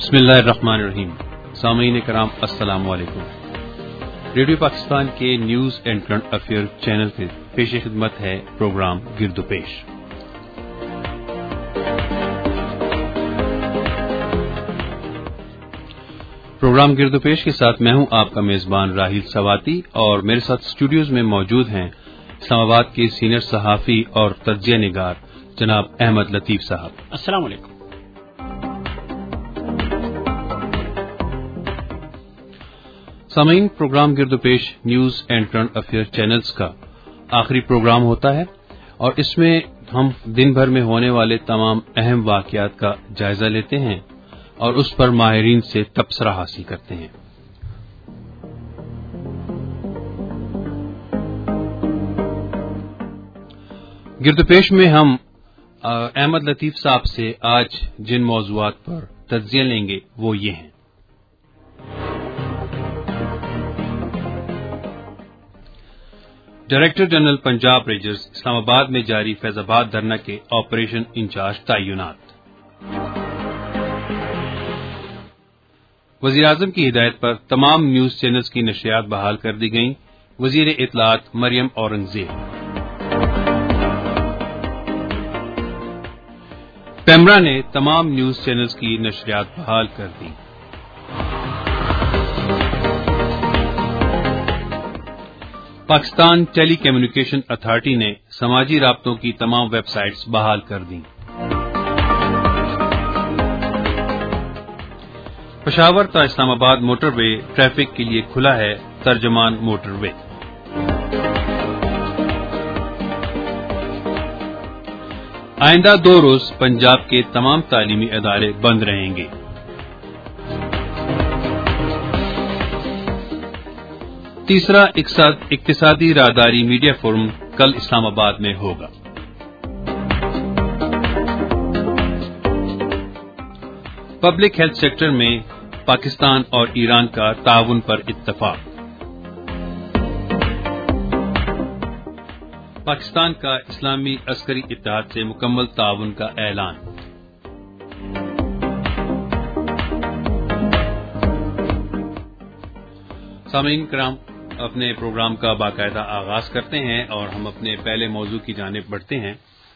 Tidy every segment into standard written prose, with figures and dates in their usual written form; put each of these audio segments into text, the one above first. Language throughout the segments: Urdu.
बिस्मिल्लाहिर्रहमानिर्रहीम। सामीन करام अस्सलाम वालेकुम। रेडियो पाकिस्तान के news and current affair channel के पेश खिदमत है प्रोग्राम गिरदोपेश। प्रोग्राम गिरदोपेश के साथ मैं हूं आपका मेजबान राहिल सवाती और मेरे साथ स्टूडियोज में मौजूद हैं इस्लामाबाद के सीनियर सहाफी और तज्जिया निगार जनाब अहमद लतीफ साहब। अस्सलाम वालेकुम। सामीन, प्रोग्राम गिरदोपेश news and current affair channels का आखिरी प्रोग्राम होता है और इसमें हम दिन भर में होने वाले तमाम अहम वाकयात का जायजा लेते हैं और उस पर माहिरीन से तबसरा हासिल करते हैं। गिरदोपेश में हम अहमद लतीफ साहब से आज जिन मौज़ूआत पर तज्जिया लेंगे वो ये हैं। Director general Punjab Rangers Islamabad में जारी फैजाबाद धरना के ऑपरेशन इंचार्ज तैनात। वज़ीर-ए-आज़म की हिदायत पर तमाम न्यूज चैनल्स की नशरियात बहाल कर दी गईं। वज़ीर इत्तलात मरियम औरंगजेब। पेमरा ने तमाम न्यूज चैनल्स की नशरियात बहाल कर दी। पाकिस्तान टेली कम्युनिकेशन अथॉरिटी ने समाजी राब्तों की तमाम वेबसाइट्स बहाल कर दी। पेशावर ता इस्लामाबाद मोटरवे ट्रैफिक के लिए खुला है तर्जमान मोटरवे। आइंदा 2 रोज पंजाब के तमाम तालीमी इदारे बंद रहेंगे। तीसरा इक्तिसादी राहदारी मीडिया फोरम कल इस्लामाबाद में होगा। पब्लिक हेल्थ सेक्टर में पाकिस्तान और ईरान का ताउन पर इत्तफाक। पाकिस्तान का इस्लामी अस्करी इत्तेहाद से मुकम्मल ताउन का ऐलान। सामीन कराम, अपने प्रोग्राम का बाकायदा आगाज करते हैं और हम अपने पहले मौजू की जानिब बढ़ते हैं।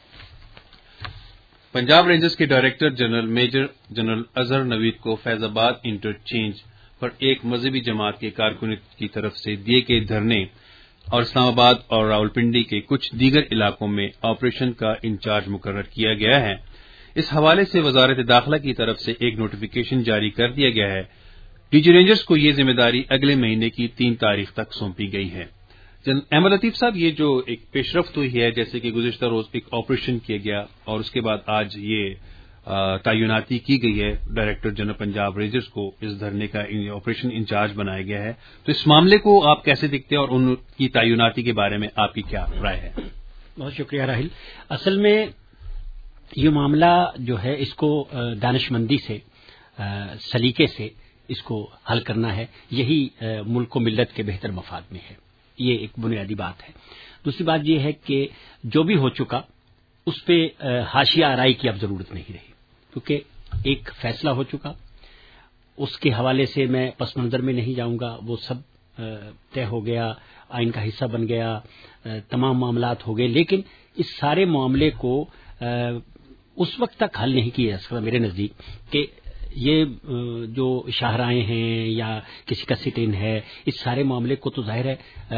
पंजाब रेंजर्स के director general major general Azhar Naveed को फैजाबाद इंटरचेंज पर एक मजहबी जमात के कारकुन की तरफ से दिए गए धरने और इस्लामाबाद और रावलपिंडी के कुछ दीगर इलाकों में ऑपरेशन का इंचार्ज मुकर्रर किया गया है। इस हवाले से वजारत दाखिला की तरफ से एक नोटिफिकेशन जारी कर दिया गया है। डीजी रेंजर्स को ये जिम्मेदारी अगले महीने की 3 तारीख तक सौंपी गई है। अहमद लतीफ साहब, ये जो एक पेशरफ्त हुई है, जैसे कि गुज़िश्ता रोज एक ऑपरेशन किया गया और उसके बाद आज ये तैनाती की गई है, डायरेक्टर जनरल पंजाब रेंजर्स को इस धरने का ऑपरेशन इंचार्ज बनाया गया है, तो इस मामले को आप कैसे देखते हैं और उनकी तैनाती के बारे में आपकी क्या राय है? बहुत शुक्रिया राहिल। असल में ये मामला जो है इसको दानिशमंदी से सलीके से इसको हल करना है। यही मुल्क व मिल्लत के बेहतर मफाद में है। ये एक बुनियादी बात है। दूसरी बात यह है कि जो भी हो चुका उस पर हाशिया आराई की अब जरूरत नहीं रही, क्योंकि एक फैसला हो चुका। उसके हवाले से मैं पस मंजर में नहीं जाऊंगा। वो सब तय हो गया, आइन का हिस्सा बन गया, तमाम मामलात हो गए। लेकिन इस सारे मामले को उस वक्त तक हल नहीं किया जा सकता मेरे नजदीक कि ये जो शाहराएं हैं या किसी का सिट इन है, इस सारे मामले को तो जाहिर है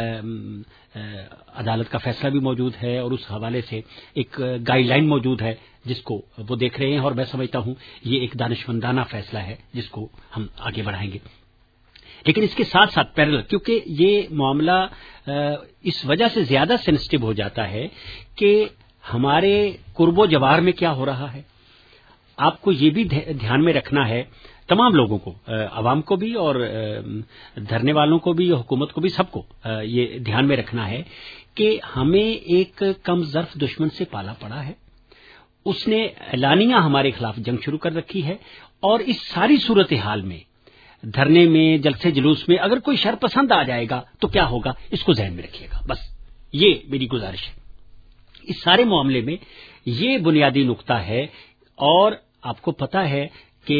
अदालत का फैसला भी मौजूद है और उस हवाले से एक गाइडलाइन मौजूद है जिसको वो देख रहे हैं। और मैं समझता हूं ये एक दानिशमंदाना फैसला है जिसको हम आगे बढ़ाएंगे। लेकिन इसके साथ साथ पैरेलल, क्योंकि ये मामला इस वजह से ज्यादा सेंसिटिव हो जाता है कि हमारे कुर्बो जवार में क्या हो रहा है, आपको ये भी ध्यान में रखना है, तमाम लोगों को, अवाम को भी और धरने वालों को भी, हुकूमत को भी, सबको ये ध्यान में रखना है कि हमें एक कम ज़र्फ दुश्मन से पाला पड़ा है। उसने एलानिया हमारे खिलाफ जंग शुरू कर रखी है और इस सारी सूरत हाल में, धरने में, जलसे जुलूस में अगर कोई शर पसंद आ जाएगा तो क्या होगा, इसको ध्यान में रखिएगा। बस ये मेरी गुजारिश है। इस सारे मामले में ये बुनियादी नुक्ता है। और आपको पता है कि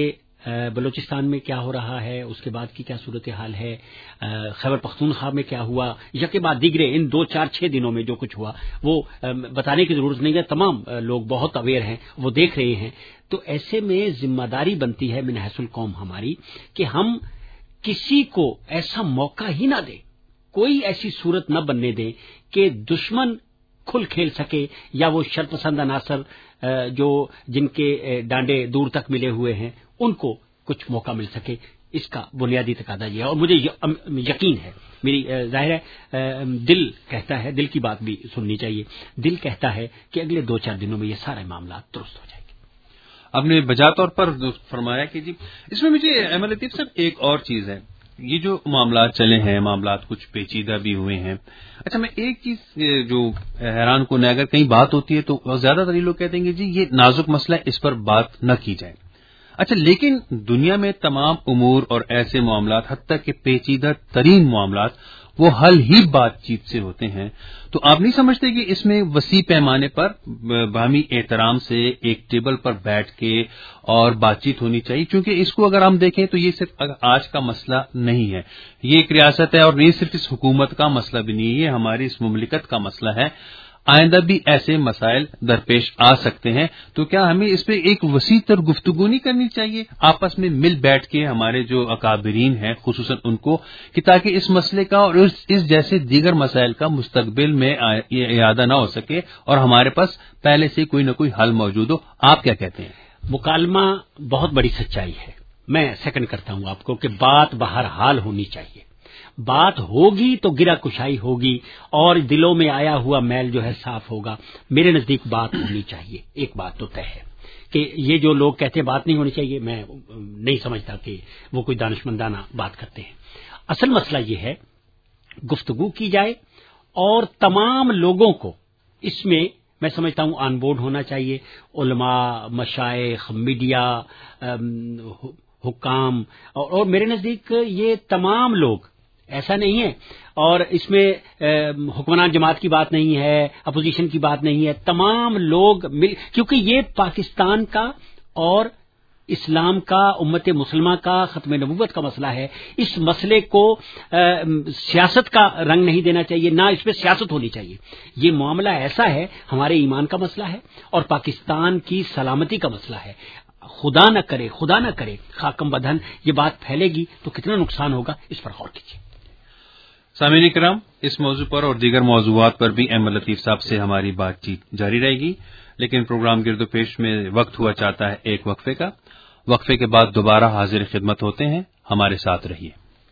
بلوچستان میں کیا ہو رہا ہے، اس کے بعد کی کیا صورتحال ہے، خیبر پختونخوا میں کیا ہوا، یا کے بعد دیگرے ان 2 4 6 دنوں میں جو کچھ ہوا وہ بتانے کی ضرورت نہیں ہے، تمام لوگ بہت اویئر ہیں، وہ دیکھ رہے ہیں. تو ایسے میں ذمہ داری بنتی ہے من حیث القوم ہماری کہ ہم کسی کو ایسا موقع ہی نہ دیں، کوئی ایسی صورت نہ بننے دیں کہ دشمن کھل کھیل سکے یا وہ شر پسند عناصر جو جن کے ڈانڈے دور تک ملے ہوئے ہیں ان کو کچھ موقع مل سکے. اس کا بنیادی تقاضا یہ ہے، اور مجھے یقین ہے، میری ظاہر ہے دل کہتا ہے، دل کی بات بھی سننی چاہیے، دل کہتا ہے کہ اگلے 2 4 دنوں میں یہ سارے معاملات درست ہو جائیں گے. آپ نے بجا طور پر فرمایا کہ جی اس میں مجھے احمد لطیف صاحب ایک اور چیز ہے، یہ جو معاملات چلے ہیں، معاملات کچھ پیچیدہ بھی ہوئے ہیں. اچھا میں ایک چیز جو حیران کن ہے، اگر کہیں بات ہوتی ہے تو زیادہ تر لوگ کہتے ہیں کہ جی یہ نازک مسئلہ ہے، اس پر بات نہ کی جائے. اچھا لیکن دنیا میں تمام امور اور ایسے معاملات، حتیٰ کہ پیچیدہ ترین معاملات، وہ حل ہی بات چیت سے ہوتے ہیں. تو آپ نہیں سمجھتے کہ اس میں وسیع پیمانے پر باہمی احترام سے ایک ٹیبل پر بیٹھ کے اور بات چیت ہونی چاہیے؟ کیونکہ اس کو اگر ہم دیکھیں تو یہ صرف آج کا مسئلہ نہیں ہے، یہ ایک ریاست ہے، اور یہ صرف اس حکومت کا مسئلہ بھی نہیں ہے، یہ ہماری اس مملکت کا مسئلہ ہے. آئندہ بھی ایسے مسائل درپیش آ سکتے ہیں. تو کیا ہمیں اس پہ ایک وسیع تر گفتگو نہیں کرنی چاہیے، آپس میں مل بیٹھ کے ہمارے جو اکابرین ہیں خصوصاً ان کو، کہ تاکہ اس مسئلے کا اور اس جیسے دیگر مسائل کا مستقبل میں اعادہ نہ ہو سکے اور ہمارے پاس پہلے سے کوئی نہ کوئی حل موجود ہو؟ آپ کیا کہتے ہیں؟ مکالمہ بہت بڑی سچائی ہے، میں سیکنڈ کرتا ہوں آپ کو کہ بات بہرحال ہونی چاہیے. بات ہوگی تو گرہ کشائی ہوگی اور دلوں میں آیا ہوا میل جو ہے صاف ہوگا. میرے نزدیک بات ہونی چاہیے. ایک بات تو طے ہے کہ یہ جو لوگ کہتے ہیں بات نہیں ہونی چاہیے، میں نہیں سمجھتا کہ وہ کوئی دانشمندانہ بات کرتے ہیں. اصل مسئلہ یہ ہے گفتگو کی جائے اور تمام لوگوں کو اس میں سمجھتا ہوں آن بورڈ ہونا چاہیے. علماء، مشائخ، میڈیا، حکام، اور میرے نزدیک یہ تمام لوگ، ایسا نہیں ہے اور اس میں حکمران جماعت کی بات نہیں ہے، اپوزیشن کی بات نہیں ہے، تمام لوگ مل، کیونکہ یہ پاکستان کا اور اسلام کا، امت مسلمہ کا، ختم نبوت کا مسئلہ ہے. اس مسئلے کو سیاست کا رنگ نہیں دینا چاہیے، نہ اس پہ سیاست ہونی چاہیے. یہ معاملہ ایسا ہے، ہمارے ایمان کا مسئلہ ہے اور پاکستان کی سلامتی کا مسئلہ ہے. خدا نہ کرے خاکم بدہن یہ بات پھیلے گی تو کتنا نقصان ہوگا، اس پر غور کیجیے. سامعین کرام، اس موضوع پر اور دیگر موضوعات پر بھی احمد لطیف صاحب سے ہماری بات چیت جاری رہے گی، لیکن پروگرام گرد و پیش میں وقت ہوا چاہتا ہے ایک وقفے کا. وقفے کے بعد دوبارہ حاضر خدمت ہوتے ہیں، ہمارے ساتھ رہیے.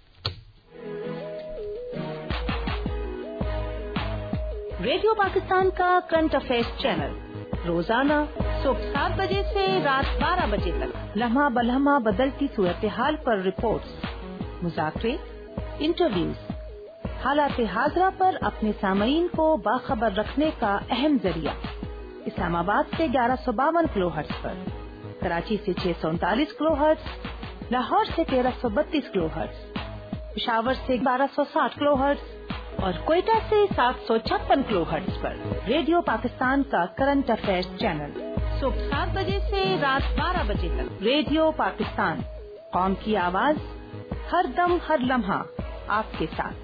ریڈیو پاکستان کا کرنٹ افیئرز چینل روزانہ صبح 7 بجے سے رات 12 بجے تک لمحہ بلمحہ بدلتی صورتحال پر رپورٹس، مذاکرے، انٹرویوز، حالات حاضرہ پر اپنے سامعین کو باخبر رکھنے کا اہم ذریعہ. اسلام آباد سے 1152 کلو ہرٹز پر، کراچی سے 639 کلو ہرٹز، لاہور سے 1332 کلو ہرٹز، پشاور سے 1260 کلو ہرٹز اور کوئٹہ سے 756 کلو ہرٹز پر. ریڈیو پاکستان کا کرنٹ افیئرز چینل صبح 7 بجے سے رات 12 بجے تک. ریڈیو پاکستان، قوم کی آواز، ہر دم ہر لمحہ آپ کے ساتھ.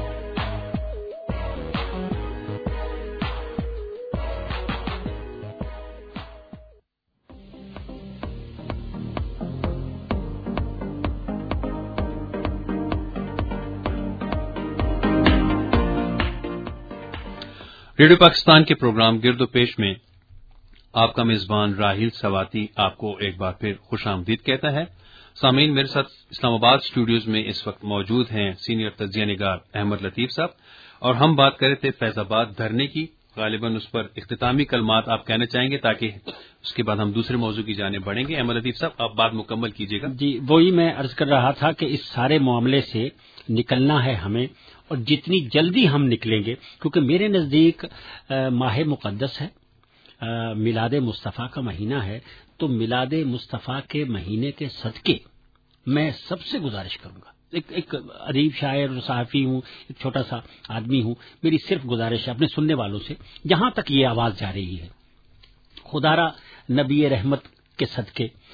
ریڈیو پاکستان کے پروگرام گرد و پیش میں آپ کا میزبان راہیل سواتی آپ کو ایک بار پھر خوش آمدید کہتا ہے. سامعین، میرے ساتھ اسلام آباد اسٹوڈیوز میں اس وقت موجود ہیں سینئر تجزیہ نگار احمد لطیف صاحب، اور ہم بات کر رہے تھے فیض آباد دھرنے کی. غالباً اس پر اختتامی کلمات آپ کہنا چاہیں گے تاکہ اس کے بعد ہم دوسرے موضوع کی جانب بڑھیں گے. احمد لطیف صاحب، آپ بات مکمل کیجیے گا. جی، وہی میں عرض کر رہا تھا کہ اس سارے معاملے سے نکلنا ہے ہمیں، اور جتنی جلدی ہم نکلیں گے، کیونکہ میرے نزدیک ماہ مقدس ہے، میلاد مصطفیٰ کا مہینہ ہے، تو میلاد مصطفیٰ کے مہینے کے صدقے میں سب سے گزارش کروں گا. ایک ادیب، شاعر اور صحافی ہوں، ایک چھوٹا سا آدمی ہوں، میری صرف گزارش ہے اپنے سننے والوں سے، جہاں تک یہ آواز جا رہی ہے، خدا را نبی رحمت کے صدقے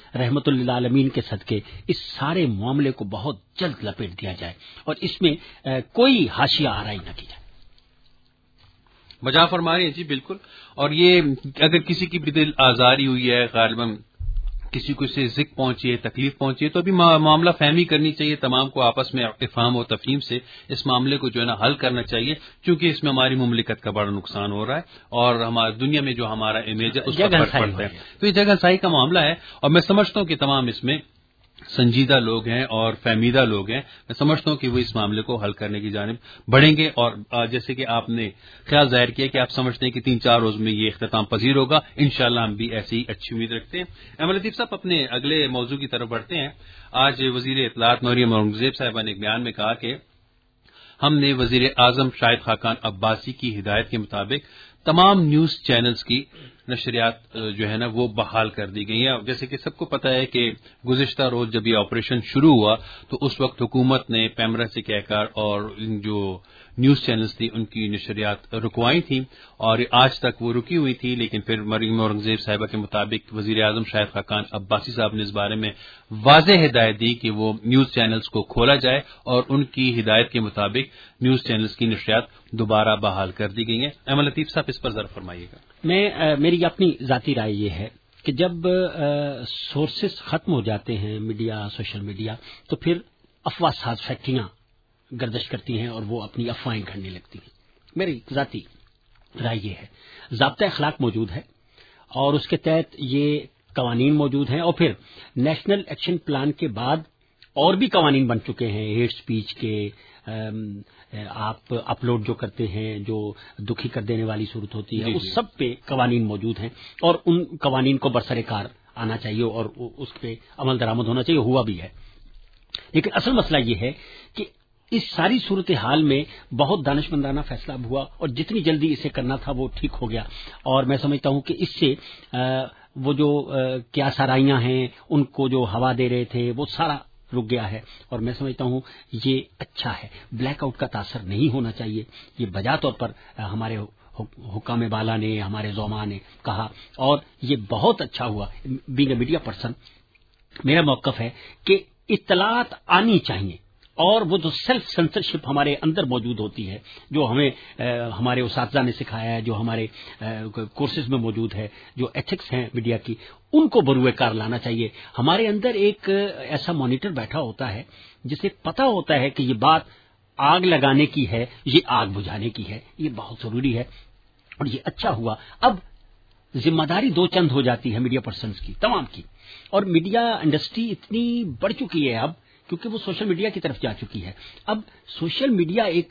رحمت للعالمین کے صدقے اس سارے معاملے کو بہت جلد لپیٹ دیا جائے اور اس میں کوئی حاشیہ آرائی نہ کی جائے. بجا فرما رہے ہیں جی بالکل. اور یہ اگر کسی کی بھی دل آزاری ہوئی ہے، غالباً کسی کو اسے ذک پہنچی ہے، تکلیف پہنچی ہے، تو ابھی معاملہ فہمی کرنی چاہیے، تمام کو آپس میں افہام و تفہیم سے اس معاملے کو جو ہے نا حل کرنا چاہیے، کیونکہ اس میں ہماری مملکت کا بڑا نقصان ہو رہا ہے اور ہماری دنیا میں جو ہمارا امیج ہے اس پر فرق پڑتا ہے. تو یہ جگہ سائی کا معاملہ ہے اور میں سمجھتا ہوں کہ تمام اس میں سنجیدہ لوگ ہیں اور فہمیدہ لوگ ہیں. میں سمجھتا ہوں کہ وہ اس معاملے کو حل کرنے کی جانب بڑھیں گے اور جیسے کہ آپ نے خیال ظاہر کیا کہ آپ سمجھتے ہیں کہ 3-4 روز میں یہ اختتام پذیر ہوگا، انشاءاللہ ہم بھی ایسی اچھی امید رکھتے ہیں. احمد لطیف صاحب اپنے اگلے موضوع کی طرف بڑھتے ہیں. آج وزیر اطلاعات مریم اورنگزیب صاحبہ نے ایک بیان میں کہا کہ ہم نے وزیر اعظم شاہد خاقان عباسی کی ہدایت کے مطابق تمام نیوز چینلز کی نشریات جو ہے نا وہ بحال کر دی گئی ہیں. جیسے کہ سب کو پتا ہے کہ گزشتہ روز جب یہ آپریشن شروع ہوا تو اس وقت حکومت نے پیمرا سے کہہ کر اور جو نیوز چینلز تھی ان کی نشریات رکوائی تھیں اور آج تک وہ رکی ہوئی تھی. لیکن پھر مریم اورنگزیب صاحبہ کے مطابق وزیر اعظم شاہد خاقان عباسی صاحب نے اس بارے میں واضح ہدایت دی کہ وہ نیوز چینلز کو کھولا جائے اور ان کی ہدایت کے مطابق نیوز چینلز کی نشریات دوبارہ بحال کر دی گئی ہیں. احمد لطیف صاحب اس پر ذرا فرمائیے گا. میری اپنی ذاتی رائے یہ ہے کہ جب سورسز ختم ہو جاتے ہیں میڈیا، سوشل میڈیا، تو پھر افواہ ساز فیکٹریاں گردش کرتی ہیں اور وہ اپنی افواہیں گھڑنے لگتی ہیں. میری ذاتی رائے یہ ہے ضابطہ اخلاق موجود ہے اور اس کے تحت یہ قوانین موجود ہیں اور پھر نیشنل ایکشن پلان کے بعد اور بھی قوانین بن چکے ہیں ہیٹ سپیچ کے. آپ اپلوڈ جو کرتے ہیں جو دکھی کر دینے والی صورت ہوتی ہے اس سب پہ قوانین موجود ہیں اور ان قوانین کو برسر کار آنا چاہیے اور اس پہ عمل درآمد ہونا چاہیے، ہوا بھی ہے. لیکن اصل مسئلہ یہ ہے کہ اس ساری صورتحال میں بہت دانشمندانہ فیصلہ ہوا اور جتنی جلدی اسے کرنا تھا وہ ٹھیک ہو گیا اور میں سمجھتا ہوں کہ اس سے وہ جو کیا سرائیاں ہیں ان کو جو ہوا دے رہے تھے وہ سارا رک گیا ہے اور میں سمجھتا ہوں یہ اچھا ہے. بلیک آؤٹ کا تاثر نہیں ہونا چاہیے، یہ بجا طور پر ہمارے حکام بالا نے، ہمارے زعماء نے کہا اور یہ بہت اچھا ہوا. بینگ اے میڈیا پرسن میرا موقف ہے کہ اطلاعات آنی چاہیے اور وہ جو سیلف سینسرشپ ہمارے اندر موجود ہوتی ہے، جو ہمیں ہمارے اساتذہ نے سکھایا ہے، جو ہمارے کورسز میں موجود ہے، جو ایتھکس ہیں میڈیا کی، ان کو بروئے کار لانا چاہیے. ہمارے اندر ایک ایسا مانیٹر بیٹھا ہوتا ہے جسے پتا ہوتا ہے کہ یہ بات آگ لگانے کی ہے، یہ آگ بجھانے کی ہے. یہ بہت ضروری ہے اور یہ اچھا ہوا. اب ذمہ داری دو چند ہو جاتی ہے میڈیا پرسنز کی، تمام کی. اور میڈیا انڈسٹری اتنی بڑھ چکی ہے اب کیونکہ وہ سوشل میڈیا کی طرف جا چکی ہے. اب سوشل میڈیا ایک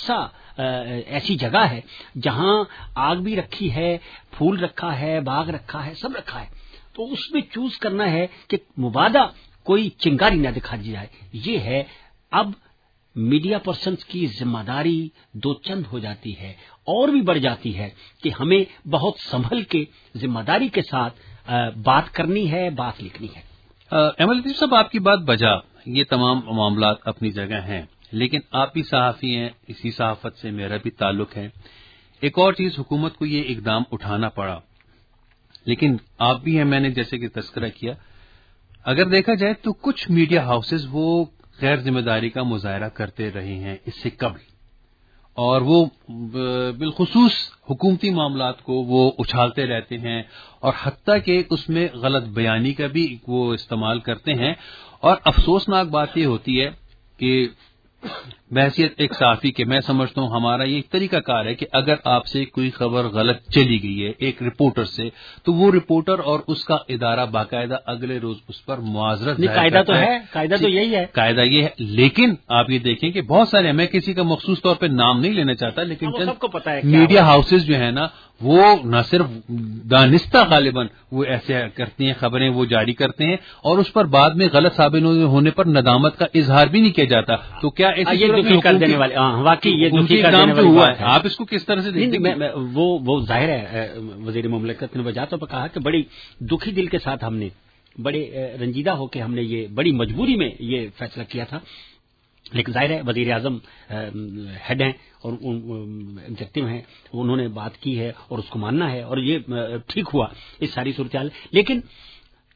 ایسی جگہ ہے جہاں آگ بھی رکھی ہے، پھول رکھا ہے، باغ رکھا ہے، سب رکھا ہے. تو اس میں چوز کرنا ہے کہ مبادہ کوئی چنگاری نہ دکھا دی جائے. یہ ہے اب میڈیا پرسنز کی ذمہ داری دو چند ہو جاتی ہے اور بھی بڑھ جاتی ہے کہ ہمیں بہت سنبھل کے ذمہ داری کے ساتھ بات کرنی ہے، بات لکھنی ہے. احمد لطیف صاحب آپ کی بات بجا، یہ تمام معاملات اپنی جگہ ہیں لیکن آپ بھی صحافی ہیں، اسی صحافت سے میرا بھی تعلق ہے. ایک اور چیز، حکومت کو یہ اقدام اٹھانا پڑا لیکن آپ بھی ہیں، میں نے جیسے کہ تذکرہ کیا، اگر دیکھا جائے تو کچھ میڈیا ہاؤسز وہ غیر ذمہ داری کا مظاہرہ کرتے رہے ہیں اس سے قبل اور وہ بالخصوص حکومتی معاملات کو وہ اچھالتے رہتے ہیں اور حتیٰ کہ اس میں غلط بیانی کا بھی وہ استعمال کرتے ہیں. اور افسوسناک بات یہ ہوتی ہے کہ بحیثیت ایک صحافی کے میں سمجھتا ہوں ہمارا یہ طریقہ کار ہے کہ اگر آپ سے کوئی خبر غلط چلی گئی ہے ایک رپورٹر سے تو وہ رپورٹر اور اس کا ادارہ باقاعدہ اگلے روز اس پر معذرت قاعدہ تو ہے، قاعدہ تو یہی ہے، قاعدہ یہ ہے. لیکن آپ یہ دیکھیں کہ بہت سارے، میں کسی کا مخصوص طور پہ نام نہیں لینا چاہتا لیکن سب کو پتا ہے میڈیا ہاؤسز جو ہے نا وہ نہ صرف دانستہ غالباً وہ ایسے کرتی ہیں، خبریں وہ جاری کرتے ہیں اور اس پر بعد میں غلط ثابت ہونے پر ندامت کا اظہار بھی نہیں کیا جاتا. تو کیا کر دینے والے واقعی یہ اقدام جو ہوا ہے آپ اس کو کس طرح سے دیکھتے ہیں؟ وہ ظاہر ہے وزیر مملکت نے وجہ طور پر کہا کہ بڑی دکھی دل کے ساتھ ہم نے، بڑے رنجیدہ ہو کے ہم نے یہ بڑی مجبوری میں یہ فیصلہ کیا تھا. لیکن ظاہر ہے وزیر اعظم ہیڈ ہیں اور ایگزیکٹو ہیں، انہوں نے بات کی ہے اور اس کو ماننا ہے اور یہ ٹھیک ہوا اس ساری صورتحال. لیکن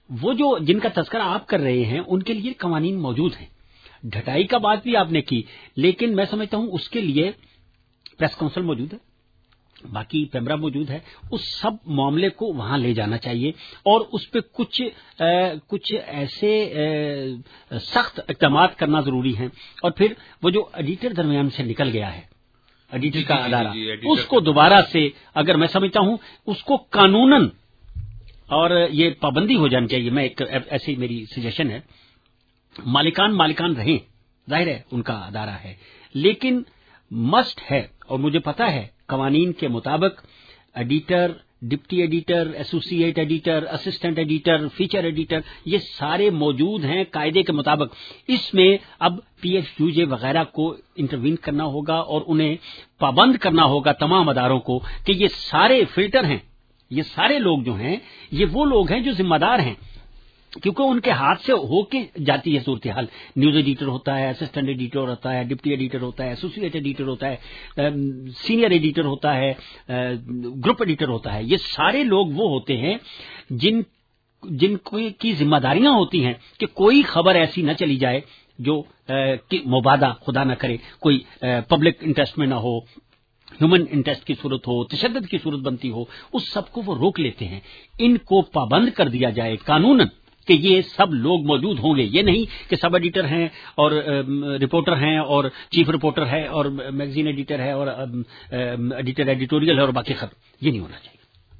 وہ جو جن کا تذکرہ آپ کر رہے ہیں ان کے لیے قوانین موجود ہیں. ڈھٹائی کا بات بھی آپ نے کی، لیکن میں سمجھتا ہوں اس کے لیے پریس کونسل موجود ہے، باقی پیمرا موجود ہے. اس سب معاملے کو وہاں لے جانا چاہیے اور اس پہ کچھ ایسے سخت اقدامات کرنا ضروری ہیں. اور پھر وہ جو ایڈیٹر درمیان سے نکل گیا ہے، ایڈیٹر کا ادارہ، اس کو دوبارہ سے اگر میں سمجھتا ہوں اس کو قانوناً اور یہ پابندی ہو جانی چاہیے. میں ایک ایسی میری سجیشن ہے، مالکان رہیں، ظاہر ہے ان کا ادارہ ہے، لیکن مسٹ ہے، اور مجھے پتا ہے قوانین کے مطابق editor, deputy editor, associate editor, assistant editor, feature editor, یہ سارے موجود ہیں قاعدے کے مطابق. اس میں اب پی ایف یو جے وغیرہ کو انٹروین کرنا ہوگا اور انہیں پابند کرنا ہوگا تمام اداروں کو کہ یہ سارے فلٹر ہیں، یہ سارے لوگ جو ہیں یہ وہ لوگ ہیں جو ذمہ دار ہیں، کیونکہ ان کے ہاتھ سے ہو کے جاتی ہے صورتحال. نیوز ایڈیٹر ہوتا ہے، اسسٹنٹ ایڈیٹر ہوتا ہے، ڈپٹی ایڈیٹر ہوتا ہے، ایسوسیٹ ایڈیٹر ہوتا ہے، سینئر ایڈیٹر ہوتا ہے، گروپ ایڈیٹر ہوتا ہے. یہ سارے لوگ وہ ہوتے ہیں جن کی ذمہ داریاں ہوتی ہیں کہ کوئی خبر ایسی نہ چلی جائے جو مبادا خدا نہ کرے کوئی پبلک انٹرسٹ میں نہ ہو، ہیومن انٹرسٹ کی صورت ہو، تشدد کی صورت بنتی ہو، اس سب کو وہ روک لیتے ہیں. ان کو پابند کر دیا جائے قانوناً کہ یہ سب لوگ موجود ہوں گے. یہ نہیں کہ سب ایڈیٹر ہیں اور رپورٹر ہیں اور چیف رپورٹر ہے اور میگزین ایڈیٹر ہے اور ایڈیٹر ایڈیٹوریل ہے اور باقی ختم. یہ نہیں ہونا چاہیے.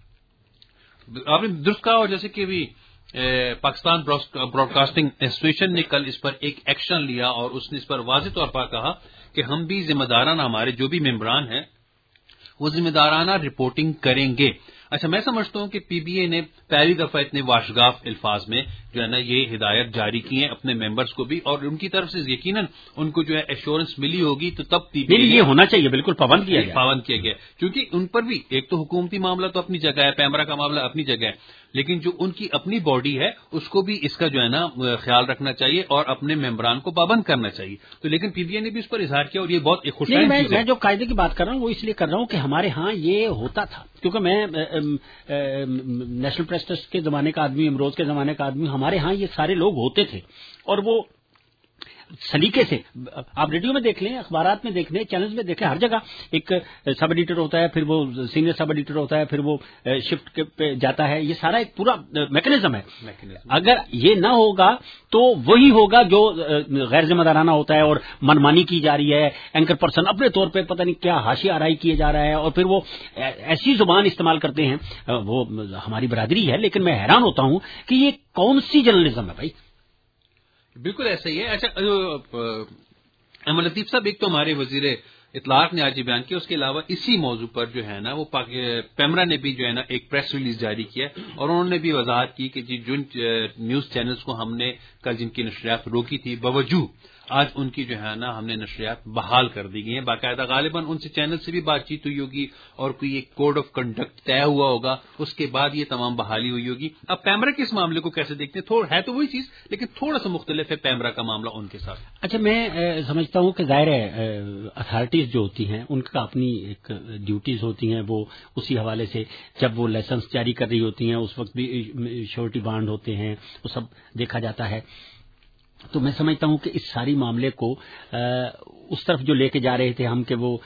آپ نے درست کہا. اور جیسے کہ ابھی پاکستان براڈ کاسٹنگ ایسوسیشن نے کل اس پر ایک ایکشن لیا اور اس نے اس پر واضح طور پر کہا کہ ہم بھی ذمہ دارانہ، ہمارے جو بھی ممبران ہیں وہ ذمہ دارانہ رپورٹنگ کریں گے. اچھا، میں سمجھتا ہوں کہ پی بی اے نے پہلی دفعہ اتنے واشگاف الفاظ میں جو ہے نا یہ ہدایت جاری کی ہیں اپنے ممبرز کو بھی، اور ان کی طرف سے یقیناً ان کو جو ہے ایشورنس ملی ہوگی تو تب پی بی اے یہ ہونا چاہیے، بالکل پابند کیا گیا. کیونکہ ان پر بھی ایک تو حکومتی معاملہ تو اپنی جگہ ہے، پیمرا کا معاملہ اپنی جگہ ہے، لیکن جو ان کی اپنی باڈی ہے اس کو بھی اس کا جو ہے نا خیال رکھنا چاہیے اور اپنے ممبران کو پابند کرنا چاہیے. تو لیکن پی بی اے نے بھی اس پر اظہار کیا اور یہ بہت خوش ہے. میں جو قاعدے کی بات کر رہا ہوں وہ اس لیے کر رہا ہوں کہ ہمارے ہاں یہ ہوتا تھا، کیونکہ میں نیشنل پریس ٹرسٹ کے زمانے کا آدمی، امروز کے زمانے کا آدمی، ہمارے ہاں یہ سارے لوگ ہوتے تھے اور وہ سلیقے سے، آپ ریڈیو میں دیکھ لیں، اخبارات میں دیکھ لیں، چینلز میں دیکھ لیں، ہر جگہ ایک سب ایڈیٹر ہوتا ہے، پھر وہ سینئر سب ایڈیٹر ہوتا ہے، پھر وہ شفٹ پہ جاتا ہے. یہ سارا ایک پورا میکینزم ہے. اگر یہ نہ ہوگا تو وہی ہوگا جو غیر ذمہ دارانہ ہوتا ہے اور منمانی کی جا رہی ہے. اینکر پرسن اپنے طور پہ پتہ نہیں کیا حاشیہ آرائی کیے جا رہا ہے اور پھر وہ ایسی زبان استعمال کرتے ہیں. وہ ہماری برادری ہے، لیکن میں حیران ہوتا ہوں کہ یہ کون سی جرنلزم ہے بھائی. بالکل ایسا ہی ہے. اچھا احمد لطیف صاحب، ایک تو ہمارے وزیر اطلاعات نے آج یہ بیان کیا، اس کے علاوہ اسی موضوع پر جو ہے نا وہ پیمرا نے بھی جو ہے نا ایک پریس ریلیز جاری کیا اور انہوں نے بھی وضاحت کی کہ جن نیوز چینلز کو ہم نے کل جن کی نشریات روکی تھی باوجود آج ان کی جو ہے نا ہم نے نشریات بحال کر دی گئی ہیں. باقاعدہ غالباً ان سے چینل سے بھی بات چیت ہوئی ہوگی اور کوئی ایک کوڈ آف کنڈکٹ طے ہوا ہوگا، اس کے بعد یہ تمام بحالی ہوئی ہوگی. اب پیمرا کے اس معاملے کو کیسے دیکھتے ہیں؟ ہے تو وہی چیز لیکن تھوڑا سا مختلف ہے پیمرا کا معاملہ ان کے ساتھ. اچھا، میں سمجھتا ہوں کہ ظاہر ہے اتھارٹیز جو ہوتی ہیں ان کا اپنی ایک ڈیوٹیز ہوتی ہیں، وہ اسی حوالے سے جب وہ لائسنس جاری کر رہی ہوتی ہیں اس وقت بھی شورٹی بانڈ ہوتے ہیں، وہ سب دیکھا جاتا ہے. تو میں سمجھتا ہوں کہ اس ساری معاملے کو اس طرف جو لے کے جا رہے تھے ہم کہ وہ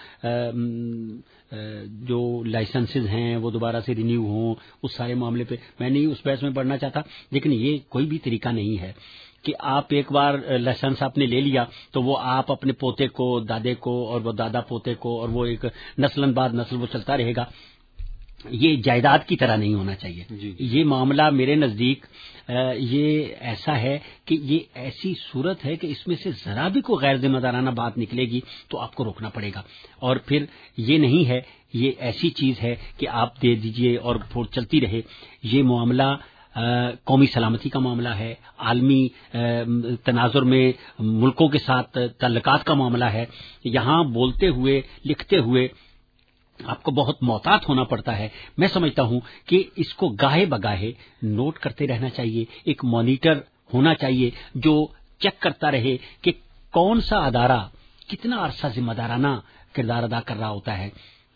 جو لائسنسز ہیں وہ دوبارہ سے رینیو ہوں، اس سارے معاملے پہ میں نہیں اس بحث میں پڑھنا چاہتا. لیکن یہ کوئی بھی طریقہ نہیں ہے کہ آپ ایک بار لائسنس آپ نے لے لیا تو وہ آپ اپنے پوتے کو، دادے کو اور وہ دادا پوتے کو، اور وہ ایک نسل بعد نسل وہ چلتا رہے گا. یہ جائیداد کی طرح نہیں ہونا چاہیے. یہ معاملہ میرے نزدیک یہ ایسا ہے کہ یہ ایسی صورت ہے کہ اس میں سے ذرا بھی کوئی غیر ذمہ دارانہ بات نکلے گی تو آپ کو روکنا پڑے گا. اور پھر یہ نہیں ہے، یہ ایسی چیز ہے کہ آپ دے دیجئے اور چلتی رہے. یہ معاملہ قومی سلامتی کا معاملہ ہے، عالمی تناظر میں ملکوں کے ساتھ تعلقات کا معاملہ ہے. یہاں بولتے ہوئے، لکھتے ہوئے آپ کو بہت محتاط ہونا پڑتا ہے. میں سمجھتا ہوں کہ اس کو گاہے بگاہے نوٹ کرتے رہنا چاہیے. ایک مانیٹر ہونا چاہیے جو چیک کرتا رہے کہ کون سا ادارہ کتنا عرصہ ذمہ دارانہ کردار ادا کر رہا ہوتا ہے.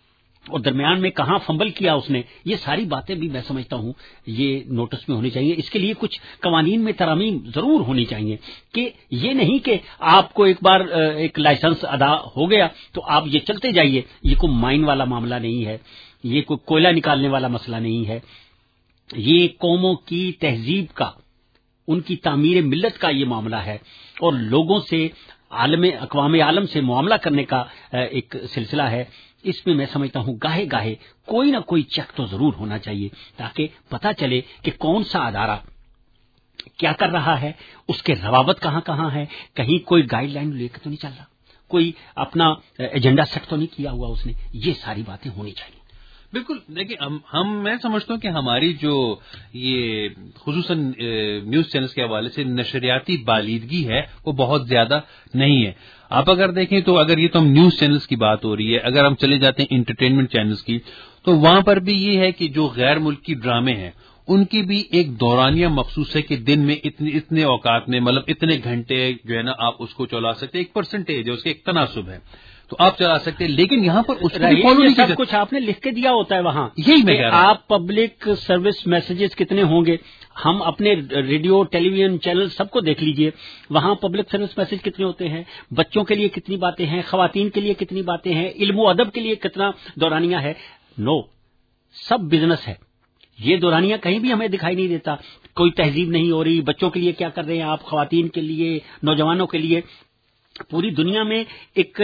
اور درمیان میں کہاں فمبل کیا اس نے، یہ ساری باتیں بھی میں سمجھتا ہوں یہ نوٹس میں ہونی چاہیے. اس کے لیے کچھ قوانین میں ترامیم ضرور ہونی چاہیے کہ یہ نہیں کہ آپ کو ایک بار ایک لائسنس ادا ہو گیا تو آپ یہ چلتے جائیے. یہ کوئی مائن والا معاملہ نہیں ہے، یہ کوئی کوئلہ نکالنے والا مسئلہ نہیں ہے، یہ قوموں کی تہذیب کا، ان کی تعمیر ملت کا یہ معاملہ ہے، اور لوگوں سے اقوام عالم سے معاملہ کرنے کا ایک سلسلہ ہے. اس میں میں سمجھتا ہوں گاہے گاہے کوئی نہ کوئی چیک تو ضرور ہونا چاہیے تاکہ پتہ چلے کہ کون سا ادارہ کیا کر رہا ہے، اس کے روابط کہاں کہاں ہے، کہیں کوئی گائیڈ لائن لے کے تو نہیں چل رہا، کوئی اپنا ایجنڈا سیٹ تو نہیں کیا ہوا اس نے. یہ ساری باتیں ہونی چاہیے. بالکل. دیکھیں میں سمجھتا ہوں کہ ہماری جو یہ خصوصاً نیوز چینلز کے حوالے سے نشریاتی بالیدگی ہے وہ بہت زیادہ نہیں ہے. آپ اگر دیکھیں تو اگر یہ تو ہم نیوز چینلز کی بات ہو رہی ہے، اگر ہم چلے جاتے ہیں انٹرٹینمنٹ چینلز کی تو وہاں پر بھی یہ ہے کہ جو غیر ملکی ڈرامے ہیں ان کی بھی ایک دورانیہ مخصوص ہے کہ دن میں اتنے اوقات میں مطلب اتنے گھنٹے جو ہے نا آپ اس کو چلا سکتے، ایک پرسنٹیج ہے اس کے، ایک تناسب ہے تو آپ چلا سکتے ہیں. لیکن یہاں پر اس کو فالو نہیں سب کچھ آپ نے لکھ کے دیا ہوتا ہے وہاں. یہی میں کہہ رہا ہوں. آپ پبلک سروس میسجز کتنے ہوں گے، ہم اپنے ریڈیو ٹیلی ویژن چینل سب کو دیکھ لیجئے، وہاں پبلک سروس میسج کتنے ہوتے ہیں، بچوں کے لیے کتنی باتیں ہیں، خواتین کے لیے کتنی باتیں ہیں، علم و ادب کے لیے کتنا دورانیہ ہے. سب بزنس ہے. یہ دورانیہ کہیں بھی ہمیں دکھائی نہیں دیتا. کوئی تہذیب نہیں ہو رہی، بچوں کے لیے کیا کر رہے ہیں آپ، خواتین کے لیے، نوجوانوں کے لیے. پوری دنیا میں ایک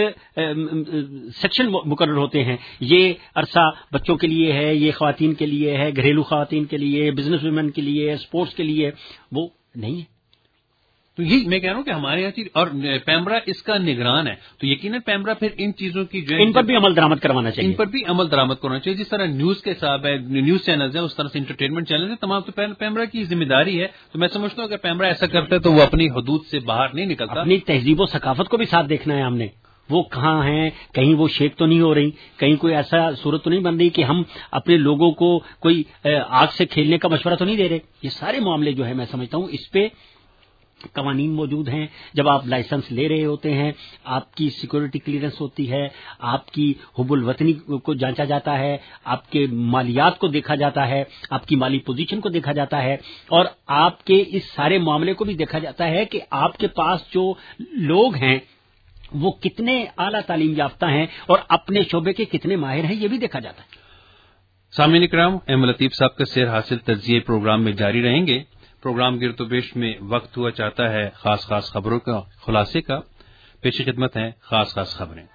سیکشن مقرر ہوتے ہیں، یہ عرصہ بچوں کے لیے ہے، یہ خواتین کے لیے ہے، گھریلو خواتین کے لیے، بزنس ویمن کے لیے، سپورٹس کے لیے. وہ نہیں ہے. تو یہی میں کہہ رہا ہوں کہ ہمارے یہاں چیز، اور پیمرا اس کا نگران ہے تو یقیناً پیمرا پھر ان چیزوں کی جو ہے ان پر بھی عمل درآمد کروانا چاہیے، ان پر بھی عمل درآمد کرنا چاہیے. جس طرح نیوز کے حساب ہے، نیوز چینلز ہیں، اس طرح سے انٹرٹینمنٹ چینلز ہیں، تمام تو پیمرا کی ذمہ داری ہے. تو میں سمجھتا ہوں اگر پیمرا ایسا کرتا ہے تو وہ اپنی حدود سے باہر نہیں نکلتا. اپنی تہذیب و ثقافت کو بھی ساتھ دیکھنا ہے ہم نے. وہ کہاں ہیں، کہیں وہ شیک تو نہیں ہو رہی، کہیں کوئی ایسا صورت تو نہیں بن رہی کہ ہم اپنے لوگوں کو کوئی آگ سے کھیلنے کا مشورہ تو نہیں دے رہے. یہ سارے معاملے جو ہے میں سمجھتا ہوں اس پہ قوانین موجود ہیں. جب آپ لائسنس لے رہے ہوتے ہیں، آپ کی سیکورٹی کلیئرنس ہوتی ہے، آپ کی حب الوطنی کو جانچا جاتا ہے، آپ کے مالیات کو دیکھا جاتا ہے، آپ کی مالی پوزیشن کو دیکھا جاتا ہے، اور آپ کے اس سارے معاملے کو بھی دیکھا جاتا ہے کہ آپ کے پاس جو لوگ ہیں وہ کتنے اعلیٰ تعلیم یافتہ ہیں اور اپنے شعبے کے کتنے ماہر ہیں، یہ بھی دیکھا جاتا ہے. سامعین کرام، احمد لطیف صاحب کا سیر حاصل تجزیے پروگرام میں جاری رہیں گے. پروگرام گرد و پیش میں وقت ہوا چاہتا ہے خاص خبروں کا خلاصے کا. پیش خدمت ہیں خاص خبریں.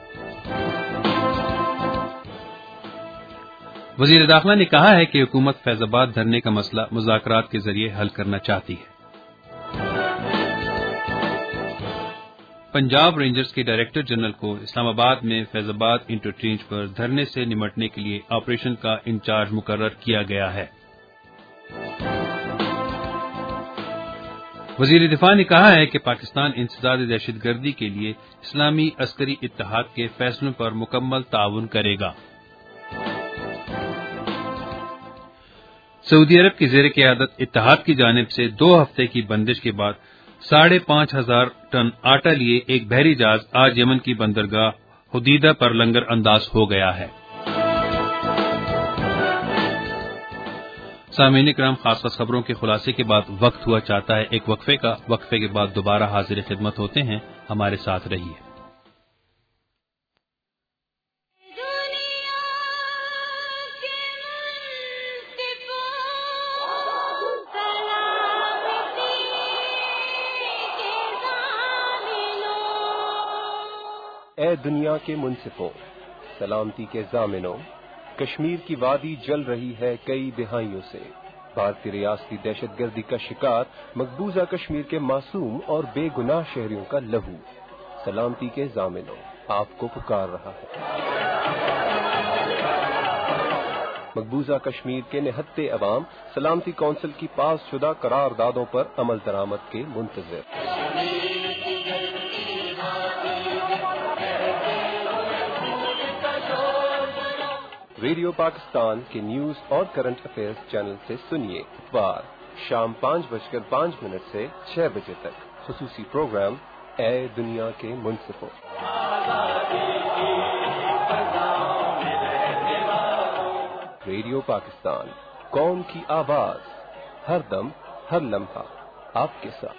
وزیر داخلہ نے کہا ہے کہ حکومت فیض آباد دھرنے کا مسئلہ مذاکرات کے ذریعے حل کرنا چاہتی ہے. پنجاب رینجرز کے ڈائریکٹر جنرل کو اسلام آباد میں فیض آباد انٹرچینج پر دھرنے سے نمٹنے کے لیے آپریشن کا انچارج مقرر کیا گیا ہے. وزیر دفاع نے کہا ہے کہ پاکستان انسداد دہشت گردی کے لیے اسلامی عسکری اتحاد کے فیصلوں پر مکمل تعاون کرے گا. سعودی عرب کی زیر قیادت اتحاد کی جانب سے 2 ہفتے کی بندش کے بعد 5,500 ٹن آٹا لیے ایک بحری جہاز آج یمن کی بندرگاہ حدیدہ پر لنگر انداز ہو گیا ہے. سامعین کرام، خاص خبروں کے خلاصے کے بعد وقت ہوا چاہتا ہے ایک وقفے کا. وقفے کے بعد دوبارہ حاضر خدمت ہوتے ہیں، ہمارے ساتھ رہیے. اے دنیا کے منصفوں، سلامتی کے ضامنوں، کشمیر کی وادی جل رہی ہے کئی دہائیوں سے. بھارتی ریاستی دہشت گردی کا شکار مقبوضہ کشمیر کے معصوم اور بے گناہ شہریوں کا لہو سلامتی کے ضامنوں آپ کو پکار رہا ہے. مقبوضہ کشمیر کے نہتے عوام سلامتی کونسل کی پاس شدہ قراردادوں پر عمل درآمد کے منتظر. ریڈیو پاکستان کے نیوز اور کرنٹ افیئرز چینل سے سنیے اتوار شام 5:05 سے 6 بجے تک خصوصی پروگرام اے دنیا کے منصفوں. रेडियो पाकिस्तान, कौम की आवाज, हर दम हर लम्हा आपके साथ।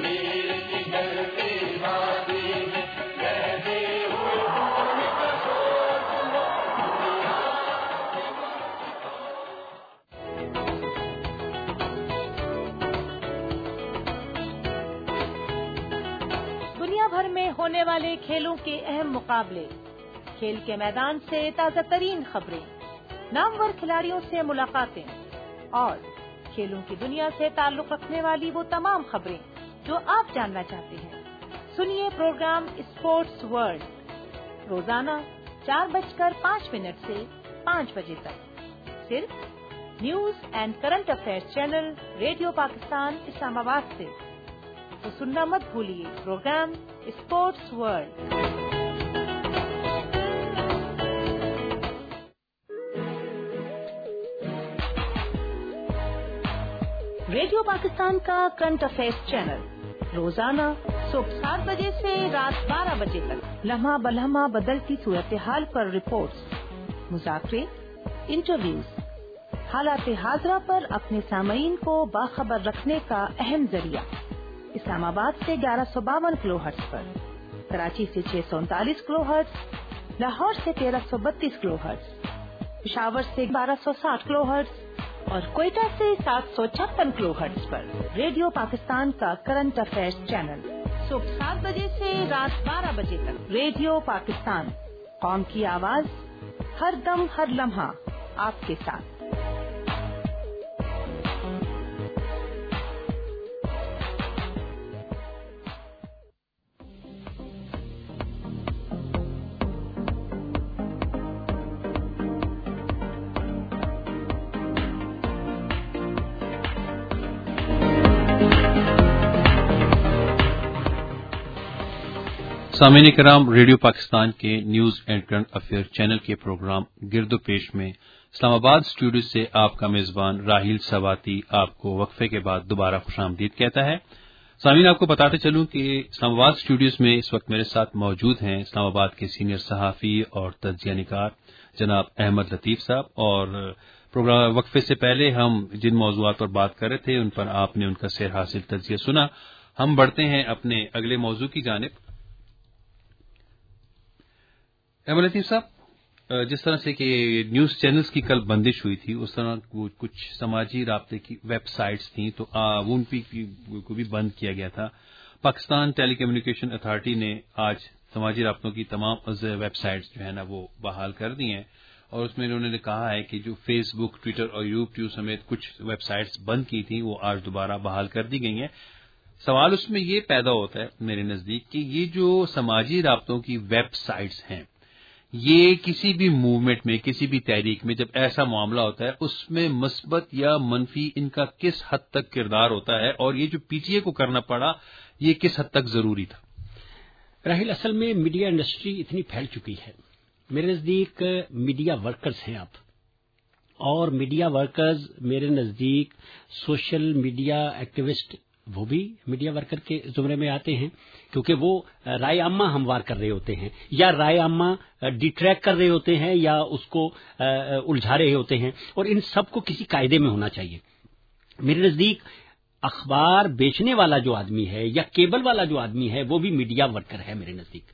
दुनिया भर में होने वाले खेलों के अहम मुकाबले, खेल के मैदान से ताज़ा तरीन खबरें, नामवर खिलाड़ियों से मुलाकातें और खेलों की दुनिया से ताल्लुक रखने वाली वो तमाम खबरें जो आप जानना चाहते हैं। सुनिए प्रोग्राम स्पोर्ट्स वर्ल्ड रोजाना 4:05 से 5 बजे तक, सिर्फ news and current affairs channel radio Pakistan Islamabad से। तो सुनना मत भूलिए program sports world. Radio Pakistan का करंट अफेयर्स चैनल रोजाना सुबह 7 बजे से रात 12 बजे तक लम्हा बलम्हा बदलती सूरत हाल पर रिपोर्ट्स, मुज़ाकरे, इंटरव्यूज, हालात हाज़रा पर अपने सामईन को बाखबर रखने का अहम जरिया। इस्लामाबाद से 1152 किलोहर्ट्ज़ पर, कराची से 639 किलोहर्ट्ज़, लाहौर से 1332 किलोहर्ट्ज़, पेशावर से 1260 किलोहर्ट्ज़ और कोयटा से 756 किलोहर्ट्ज़ पर रेडियो पाकिस्तान का करंट अफेयर्स चैनल सुबह 7 बजे से रात 12 बजे तक। रेडियो पाकिस्तान, कौम की आवाज, हर दम हर लम्हा आपके साथ। सामीन कराम, रेडियो पाकिस्तान के news and current affair channel के प्रोग्राम गिरदो पेश में इस्लामाबाद स्टूडियो से आपका मेजबान राहिल सवाती आपको वक्फे के बाद दोबारा खुशामदीद कहता है। सामीन, आपको बताते चलूं कि इस्लामाबाद स्टूडियोज में इस वक्त मेरे साथ मौजूद हैं इस्लामाबाद के सीनियर सहाफी और तज्जिया निगार जनाब अहमद लतीफ साहब। और प्रोग्राम वक्फे से पहले हम जिन मौजूआत पर बात कर रहे थे उन पर आपने उनका सैर हासिल तज्जिया सुना। हम बढ़ते हैं अपने अगले मौजू की जानिब। अहमद लतीफ साहब, जिस तरह से कि न्यूज चैनल्स की कल बंदिश हुई थी, उस तरह वो कुछ समाजी राब्ते की वेबसाइट्स थी तो उन को भी बंद किया गया था। पाकिस्तान टेली कम्युनिकेशन अथॉरिटी ने आज समाजी राब्तों की तमाम वेबसाइट्स जो है ना वो बहाल कर दी हैं और उसमें इन्होंने कहा है कि जो फेसबुक, ट्विटर और यूट्यूब समेत कुछ वेबसाइट्स बंद की थी वो आज दोबारा बहाल कर दी गई हैं। सवाल उसमें ये पैदा होता है मेरे नजदीक कि ये जो समाजी राब्तों की वेबसाइट्स हैं, ये किसी भी मूवमेंट में, किसी भी तहरीक में जब ऐसा मामला होता है उसमें मस्बत या मनफी इनका किस हद तक किरदार होता है और ये जो पीटीए को करना पड़ा ये किस हद तक जरूरी था? राहिल, असल में मीडिया इंडस्ट्री इतनी फैल चुकी है, मेरे नजदीक मीडिया वर्कर्स हैं आप, और मीडिया वर्कर्स मेरे नजदीक सोशल मीडिया एक्टिविस्ट वो भी मीडिया वर्कर के जुमरे में आते हैं, क्योंकि वो राय आम्मा हमवार कर रहे होते हैं या राय आम्मा डिट्रैक्ट कर रहे होते हैं या उसको उलझा रहे होते हैं, और इन सब को किसी कायदे में होना चाहिए। मेरे नजदीक अखबार बेचने वाला जो आदमी है या केबल वाला जो आदमी है वो भी मीडिया वर्कर है मेरे नजदीक,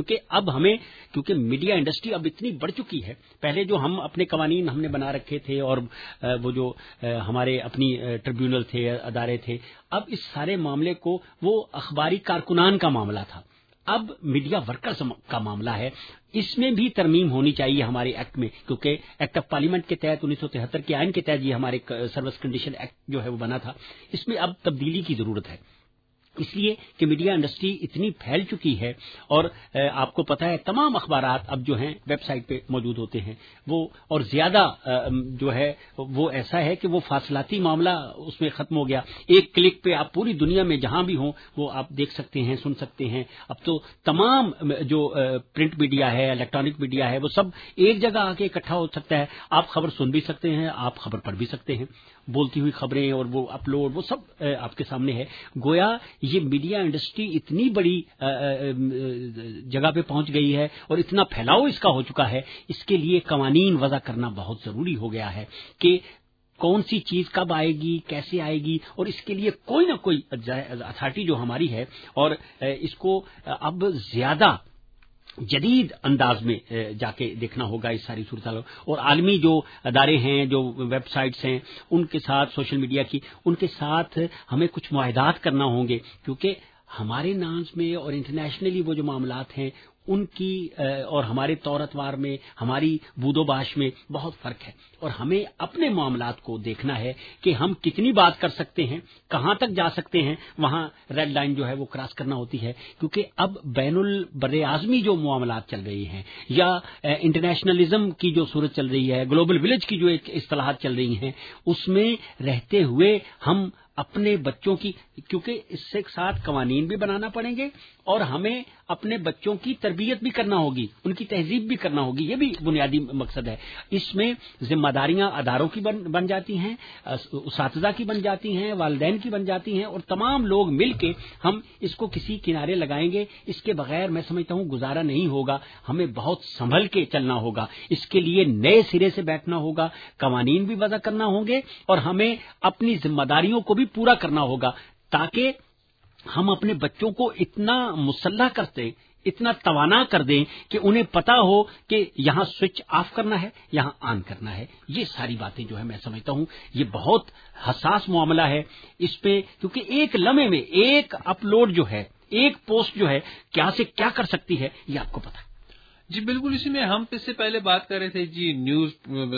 क्योंकि मीडिया इंडस्ट्री अब इतनी बढ़ चुकी है। पहले जो हम अपने कवानीन हमने बना रखे थे और वो जो हमारे अपनी ट्रिब्यूनल थे, अदारे थे, अब इस सारे मामले को वो अखबारी कारकुनान का मामला था, अब मीडिया वर्कर्स का मामला है। इसमें भी तरमीम होनी चाहिए हमारे एक्ट में, क्योंकि एक्ट ऑफ पार्लियामेंट के तहत 1973 के आइन के तहत ये हमारे सर्विस कंडीशन एक्ट जो है वो बना था, इसमें अब तब्दीली की जरूरत है। इसलिए कि मीडिया इंडस्ट्री इतनी फैल चुकी है और आपको पता है तमाम अखबारात अब जो हैं वेबसाइट पे मौजूद होते हैं वो, और ज्यादा जो है वो ऐसा है कि वो फासलाती मामला उसमें खत्म हो गया। एक क्लिक पे आप पूरी दुनिया में जहां भी हो वो आप देख सकते हैं, सुन सकते हैं। अब तो तमाम जो प्रिंट मीडिया है, इलेक्ट्रॉनिक मीडिया है, वो सब एक जगह आके इकट्ठा हो सकता है। आप खबर सुन भी सकते हैं, आप खबर पढ़ भी सकते हैं, बोलती हुई खबरें और वो अपलोड वो सब आपके सामने है। गोया یہ میڈیا انڈسٹری اتنی بڑی جگہ پہ پہنچ گئی ہے اور اتنا پھیلاؤ اس کا ہو چکا ہے، اس کے لیے قوانین وضع کرنا بہت ضروری ہو گیا ہے کہ کون سی چیز کب آئے گی، کیسے آئے گی، اور اس کے لیے کوئی نہ کوئی اتھارٹی جو ہماری ہے، اور اس کو اب زیادہ جدید انداز میں جا کے دیکھنا ہوگا اس ساری صورتحال، اور عالمی جو ادارے ہیں، جو ویب سائٹس ہیں، ان کے ساتھ سوشل میڈیا کی، ان کے ساتھ ہمیں کچھ معاہدات کرنا ہوں گے، کیونکہ ہمارے ناز میں اور انٹرنیشنلی وہ جو معاملات ہیں ان کی اور ہمارے طور اتوار میں، ہماری بود و باش میں بہت فرق ہے، اور ہمیں اپنے معاملات کو دیکھنا ہے کہ ہم کتنی بات کر سکتے ہیں، کہاں تک جا سکتے ہیں، وہاں ریڈ لائن جو ہے وہ کراس کرنا ہوتی ہے، کیونکہ اب بین البر اعظمی جو معاملات چل رہی ہیں یا انٹرنیشنلزم کی جو صورت چل رہی ہے، گلوبل ولیج کی جو ایک اصطلاحات چل رہی ہیں، اس میں رہتے ہوئے ہم اپنے بچوں کی، کیونکہ اس سے ساتھ قوانین بھی بنانا پڑیں گے اور ہمیں اپنے بچوں کی تربیت بھی کرنا ہوگی، ان کی تہذیب بھی کرنا ہوگی، یہ بھی بنیادی مقصد ہے۔ اس میں ذمہ داریاں اداروں کی بن جاتی ہیں، اساتذہ کی بن جاتی ہیں، والدین کی بن جاتی ہیں، اور تمام لوگ مل کے ہم اس کو کسی کنارے لگائیں گے۔ اس کے بغیر میں سمجھتا ہوں گزارا نہیں ہوگا، ہمیں بہت سنبھل کے چلنا ہوگا، اس کے لیے نئے سرے سے بیٹھنا ہوگا، قوانین بھی وضع کرنا ہوں گے، اور ہمیں اپنی ذمہ داریوں کو بھی پورا کرنا ہوگا، تاکہ ہم اپنے بچوں کو اتنا مسلح کرتے، اتنا توانا کر دیں کہ انہیں پتا ہو کہ یہاں سوئچ آف کرنا ہے، یہاں آن کرنا ہے۔ یہ ساری باتیں جو ہے میں سمجھتا ہوں یہ بہت حساس معاملہ ہے اس پہ، کیونکہ ایک لمحے میں ایک اپلوڈ جو ہے، ایک پوسٹ جو ہے کیا سے کیا کر سکتی ہے، یہ آپ کو پتا ہے۔ جی بالکل، اسی میں ہم اس سے پہلے بات کر رہے تھے جی نیوز،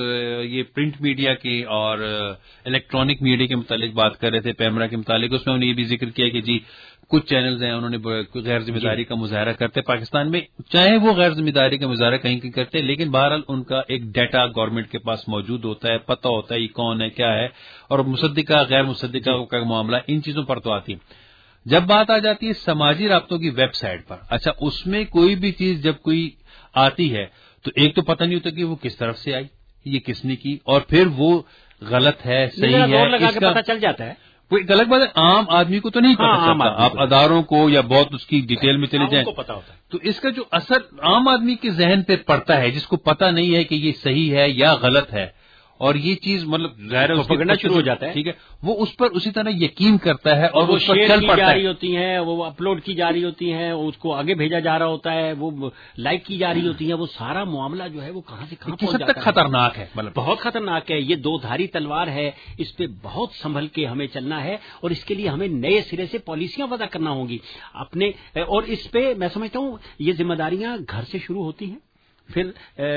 یہ پرنٹ میڈیا کے اور الیکٹرانک میڈیا کے متعلق بات کر رہے تھے، پیمرا کے متعلق۔ اس میں انہوں نے یہ بھی ذکر کیا کہ جی کچھ چینلز ہیں انہوں نے غیر ذمہ داری کا مظاہرہ کرتے پاکستان میں، چاہے وہ غیر ذمہ داری کا مظاہرہ کہیں کہیں کرتے، لیکن بہرحال ان کا ایک ڈیٹا گورنمنٹ کے پاس موجود ہوتا ہے، پتہ ہوتا ہے یہ کون ہے کیا ہے، اور مصدقہ غیر مصدقہ کا معاملہ ان چیزوں پر تو آتی ہے۔ جب بات آ جاتی ہے سماجی رابطوں کی ویب سائٹ پر، اچھا اس میں کوئی بھی چیز جب کوئی آتی ہے تو ایک تو پتہ نہیں ہوتا کہ وہ کس طرف سے آئی، یہ کس نے کی، اور پھر وہ غلط ہے صحیح ہے، اس کا پتہ چل جاتا ہے۔ وہ ایک الگ بات ہے، عام آدمی کو تو نہیں پتا چلتا، آپ اداروں کو یا بہت اس کی ڈیٹیل میں چلے جائیں پتا ہوتا ہے، تو اس کا جو اثر عام آدمی کے ذہن پہ پڑتا ہے، جس کو پتہ نہیں ہے کہ یہ صحیح ہے یا غلط ہے، اور یہ چیز مطلب ظاہر ہے پکڑنا شروع ہو جاتا ہے، ٹھیک ہے، وہ اس پر اسی طرح یقین کرتا ہے اور وہ اس پر شیئر چل کی پڑتا جا ہے، رہی ہوتی ہیں، وہ اپلوڈ کی جا رہی ہوتی ہیں، اس کو آگے بھیجا جا رہا ہوتا ہے، وہ لائک کی جا رہی ہوتی ہیں، وہ سارا معاملہ جو ہے وہ کہاں سے کہاں پہنچ جاتا ہے، خطرناک ہے، مطلب بہت خطرناک ہے۔ یہ دو دھاری تلوار ہے، اس پہ بہت سنبھل کے ہمیں چلنا ہے، اور اس کے لیے ہمیں نئے سرے سے پالیسیاں وضع کرنا ہوں گی اپنے، اور اس پہ میں سمجھتا ہوں یہ ذمہ داریاں گھر سے شروع ہوتی ہیں، پھر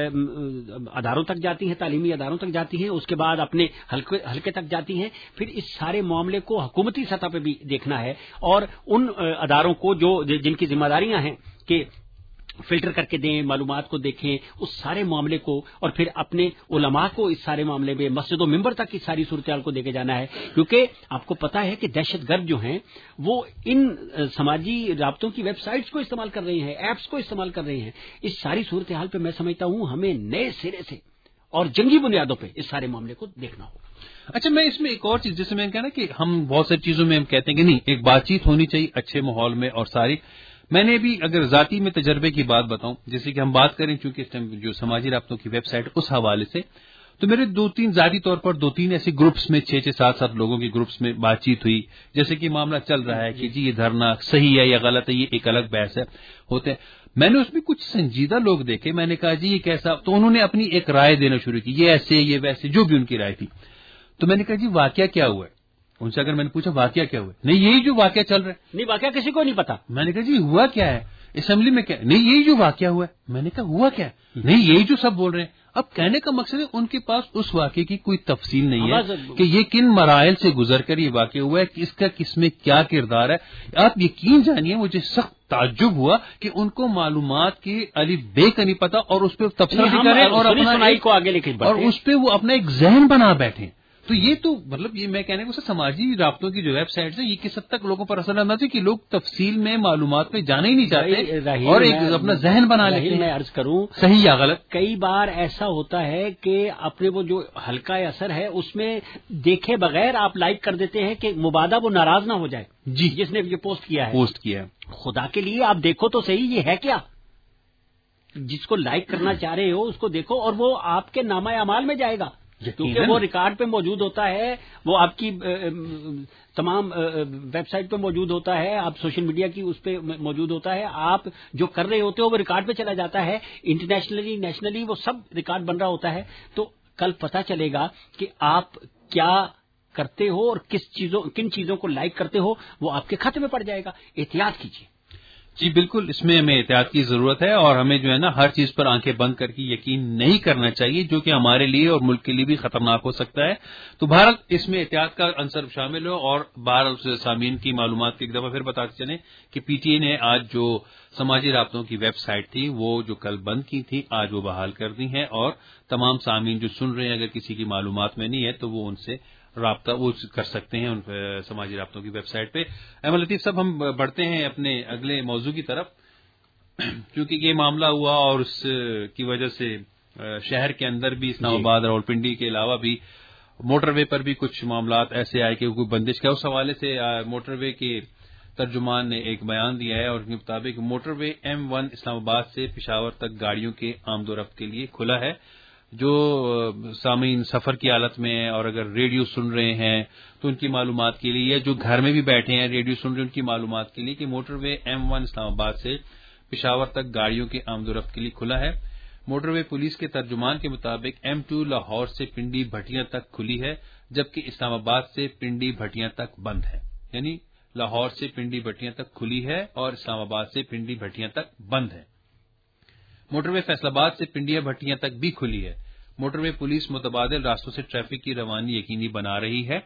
اداروں تک جاتی ہیں، تعلیمی اداروں تک جاتی ہیں، اس کے بعد اپنے حلقے تک جاتی ہیں، پھر اس سارے معاملے کو حکومتی سطح پہ بھی دیکھنا ہے، اور ان اداروں کو جن کی ذمہ داریاں ہیں کہ فلٹر کر کے دیں، معلومات کو دیکھیں، اس سارے معاملے کو، اور پھر اپنے علماء کو اس سارے معاملے میں مسجد و منبر تک اس ساری صورتحال کو دے کے جانا ہے، کیونکہ آپ کو پتا ہے کہ دہشت گرد جو ہیں وہ ان سماجی رابطوں کی ویب سائٹس کو استعمال کر رہے ہیں، ایپس کو استعمال کر رہے ہیں۔ اس ساری صورتحال پہ میں سمجھتا ہوں ہمیں نئے سرے سے اور جنگی بنیادوں پہ اس سارے معاملے کو دیکھنا ہوگا۔ اچھا، میں اس میں ایک اور چیز، جیسے میں نے کہا نا کہ ہم بہت ساری چیزوں میں ہم کہتے ہیں کہ نہیں، ایک بات چیت ہونی چاہیے اچھے ماحول میں، اور ساری میں نے بھی اگر ذاتی میں تجربے کی بات بتاؤں، جیسے کہ ہم بات کریں چونکہ اس ٹائم جو سماجی رابطوں کی ویب سائٹ اس حوالے سے، تو میرے ذاتی طور پر 2-3 ایسے گروپس میں 6-6 7-7 لوگوں کے گروپس میں بات چیت ہوئی، جیسے کہ معاملہ چل رہا ہے کہ جی یہ دھرنا صحیح ہے یا غلط ہے، یہ ایک الگ بحث ہے ہوتے ہیں۔ میں نے اس میں کچھ سنجیدہ لوگ دیکھے، میں نے کہا جی یہ کیسا، تو انہوں نے اپنی ایک رائے دینا شروع کی، یہ ایسے یہ ویسے، جو بھی ان کی رائے تھی۔ تو میں نے کہا جی واقعہ کیا ہوا ہے، ان سے اگر میں نے پوچھا واقعہ کیا ہوا ہے، نہیں یہی جو واقعہ چل رہا ہے، نہیں واقعہ کسی کو نہیں پتا۔ میں نے کہا جی ہوا کیا ہے اسمبلی میں، کیا نہیں یہی جو واقعہ ہوا ہے، میں نے کہا ہوا کیا ہے، نہیں یہی جو سب بول رہے ہیں۔ اب کہنے کا مقصد ہے ان کے پاس اس واقعے کی کوئی تفصیل نہیں ہے کہ یہ کن مراحل سے گزر کر یہ واقع ہوا ہے، کس کا کس میں کیا کردار ہے۔ آپ یقین جانیے مجھے سخت تعجب ہوا کہ ان کو معلومات کی الف بے کا نہیں پتا، اور اس پہ تبصرہ بھی کریں اور اپنا کو آگے لے کے اور اس پہ وہ اپنا ایک ذہن بنا بیٹھے۔ تو یہ تو مطلب یہ میں کہنے کو سماجی رابطوں کی جو ویب سائٹس ہیں یہ کس حد تک لوگوں پر اثر ڈالنا چاہیے کہ لوگ تفصیل میں معلومات میں جانا ہی نہیں چاہتے اور ایک اپنا ذہن بنا لیتے ہیں. میں عرض کروں صحیح یا غلط؟ کئی بار ایسا ہوتا ہے کہ اپنے وہ جو ہلکا اثر ہے اس میں دیکھے بغیر آپ لائک کر دیتے ہیں کہ مبادہ وہ ناراض نہ ہو جائے جی جس نے یہ پوسٹ کیا ہے. خدا کے لیے آپ دیکھو تو صحیح یہ ہے کیا. جس کو لائک کرنا چاہ رہے ہو اس کو دیکھو اور وہ آپ کے نامہ اعمال میں جائے گا کیونکہ وہ ریکارڈ پہ موجود ہوتا ہے, وہ آپ کی تمام ویب سائٹ پہ موجود ہوتا ہے, آپ سوشل میڈیا کی اس پہ موجود ہوتا ہے. آپ جو کر رہے ہوتے ہو وہ ریکارڈ پہ چلا جاتا ہے, انٹرنیشنلی نیشنلی وہ سب ریکارڈ بن رہا ہوتا ہے. تو کل پتہ چلے گا کہ آپ کیا کرتے ہو اور کن چیزوں کو لائک کرتے ہو, وہ آپ کے کھاتے میں پڑ جائے گا. احتیاط کیجیے. جی بالکل, اس میں ہمیں احتیاط کی ضرورت ہے اور ہمیں جو ہے نا ہر چیز پر آنکھیں بند کر کے یقین نہیں کرنا چاہیے جو کہ ہمارے لیے اور ملک کے لیے بھی خطرناک ہو سکتا ہے. تو بہرحال اس میں احتیاط کا عنصر شامل ہو. اور بہرحال سامعین کی معلومات کی ایک دفعہ پھر بتاتے چلیں کہ پی ٹی اے نے آج جو سماجی رابطوں کی ویب سائٹ تھی وہ جو کل بند کی تھی آج وہ بحال کر دی ہیں, اور تمام سامعین جو سن رہے ہیں اگر کسی کی معلومات میں نہیں ہے تو وہ ان سے رابطہ وہ کر سکتے ہیں ان سماجی رابطوں کی ویب سائٹ پہ. احمد لطیف صاحب, ہم بڑھتے ہیں اپنے اگلے موضوع کی طرف. کیونکہ یہ معاملہ ہوا اور اس کی وجہ سے شہر کے اندر بھی اسلام آباد راولپنڈی کے علاوہ بھی موٹر وے پر بھی کچھ معاملات ایسے آئے کہ کوئی بندش کا, اس حوالے سے موٹر وے کے ترجمان نے ایک بیان دیا ہے اور اس کے مطابق موٹر وے M1 اسلام آباد سے پشاور تک گاڑیوں کے آمد و رفت کے لیے کھلا ہے. جو سامعین سفر کی حالت میں ہیں اور اگر ریڈیو سن رہے ہیں تو ان کی معلومات کے لیے, یا جو گھر میں بھی بیٹھے ہیں ریڈیو سن رہے ہیں ان کی معلومات کے لیے کہ موٹر وے M1 اسلام آباد سے پشاور تک گاڑیوں کے آمد و رفت کے لیے کھلا ہے. موٹر وے پولیس کے ترجمان کے مطابق M2 لاہور سے پنڈی بھٹیاں تک کھلی ہے جبکہ اسلام آباد سے پنڈی بھٹیاں تک بند ہے. یعنی لاہور سے پنڈی بھٹیاں تک کھلی ہے اور اسلام آباد سے پنڈی بھٹیاں تک بند ہے. موٹر وے فیصل آباد سے پنڈیا بھٹیاں تک بھی کھلی ہے. موٹر وے پولیس متبادل راستوں سے ٹریفک کی روانی یقینی بنا رہی ہے.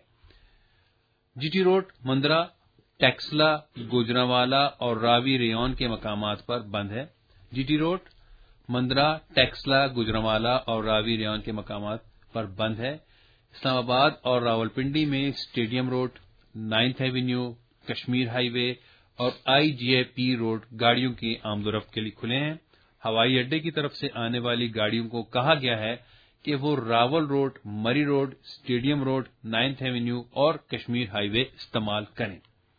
G T road Mandra, Taxila, Gujranwala اور راوی ریون کے مقامات پر بند ہے. G T road Mandra, Taxila, Gujranwala اور راوی ریون کے مقامات پر بند ہے. اسلام آباد اور راولپنڈی میں stadium road, 9th avenue, Kashmir highway اور IGIP روڈ گاڑیوں کی آمد و رفت کے لیے کھلے ہیں. ہوائی اڈے کی طرف سے آنے والی گاڑیوں کو کہا گیا ہے کہ وہ Rawal road, Murree road, stadium road, 9th avenue اور کشمیر ہائی وے استعمال کریں.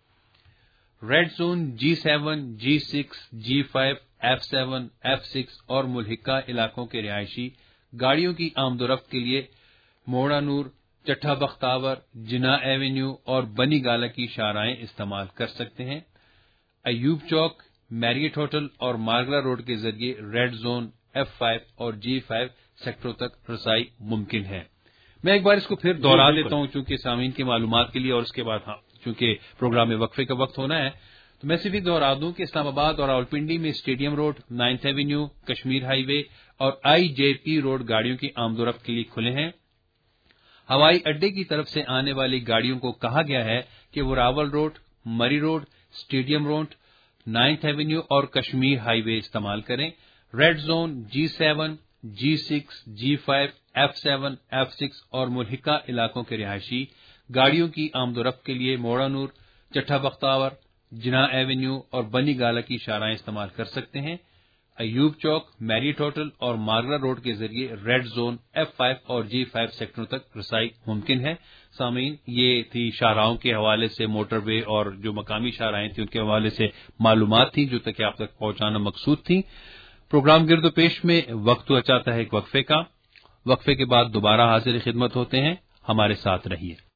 Red zone G7, G6, G5, F7, F6 اور ملحقہ علاقوں کے رہائشی گاڑیوں کی آمد و رفت کے لیے موڑا نور, چٹھا بختاور, جناح ایونیو اور بنی گالا کی شاہراہیں استعمال کر سکتے ہیں. ایوب چوک, میریٹ ہوٹل اور مارگلا روڈ کے ذریعے ریڈ زون F5 اور G5 سیکٹروں تک رسائی ممکن ہے. میں ایک بار اس کو پھر دوہرا دیتا ہوں چونکہ سامعین کی معلومات کے لیے, اور اس کے بعد چونکہ پروگرام میں وقفے کا وقت ہونا ہے تو میں صرف یہ دوہرا دوں کہ اسلام آباد اور راولپنڈی میں stadium road, 9th avenue, Kashmir highway اور IJP روڈ گاڑیوں کی آمد و رفت کے لیے کھلے ہیں. ہوائی اڈے کی طرف سے آنے والی گاڑیوں کو کہا گیا ہے کہ وہ Rawal road, Murree road, stadium road, 9th avenue اور کشمیر ہائی وے استعمال کریں. Red zone G7, G6, G5, F7, F6 اور ملحقہ علاقوں کے رہائشی گاڑیوں کی آمد و رفت کے لیے موڑا نور, چٹھا بختاور, جناح ایونیو اور بنی گالا کی شاہراہیں استعمال کر سکتے ہیں. ایوب چوک, میریٹ ہوٹل اور مارگلا روڈ کے ذریعے ریڈ زون F5 اور G5 سیکٹروں تک رسائی ممکن ہے. سامعین, یہ تھی شاہراہوں کے حوالے سے موٹر وے اور جو مقامی شاہراہیں تھیں ان کے حوالے سے معلومات تھیں جو تک آپ تک پہنچانا مقصود تھیں. پروگرام گرد و پیش میں وقت ہوا چاہتا ہے ایک وقفے کا. وقفے کے بعد دوبارہ حاضر خدمت ہوتے ہیں, ہمارے ساتھ رہیے.